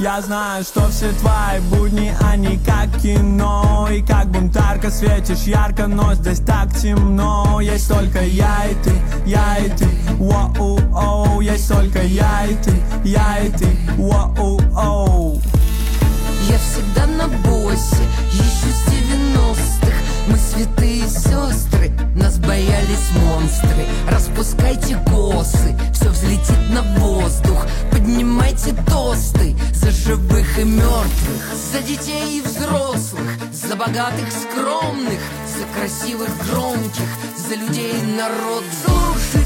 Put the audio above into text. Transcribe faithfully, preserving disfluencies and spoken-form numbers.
Я знаю, что все твои будни, они как кино. И как бунтарка светишь ярко, но здесь так темно. Есть только я и ты, я и ты, воу-оу. Есть только я и ты, я и ты, воу-оу. Я всегда на боссе, еще с девяностых. Мы святые сестры, нас боялись монстры. Распускайте косы, все взлетит на воздух. Поднимайте тосты за живых и мертвых, за детей и взрослых, за богатых скромных, за красивых громких, за людей народ. Слушай